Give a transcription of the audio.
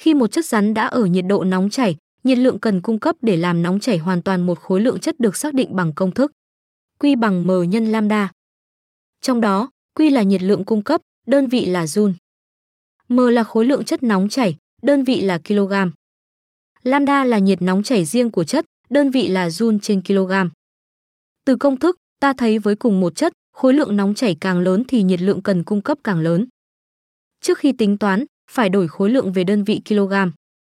Khi một chất rắn đã ở nhiệt độ nóng chảy, nhiệt lượng cần cung cấp để làm nóng chảy hoàn toàn một khối lượng chất được xác định bằng công thức Q bằng m nhân lambda. Trong đó, Q là nhiệt lượng cung cấp, đơn vị là joule. M là khối lượng chất nóng chảy, đơn vị là kg. Lambda là nhiệt nóng chảy riêng của chất, đơn vị là joule trên kg. Từ công thức, ta thấy với cùng một chất, khối lượng nóng chảy càng lớn thì nhiệt lượng cần cung cấp càng lớn. Trước khi tính toán, phải đổi khối lượng về đơn vị kg.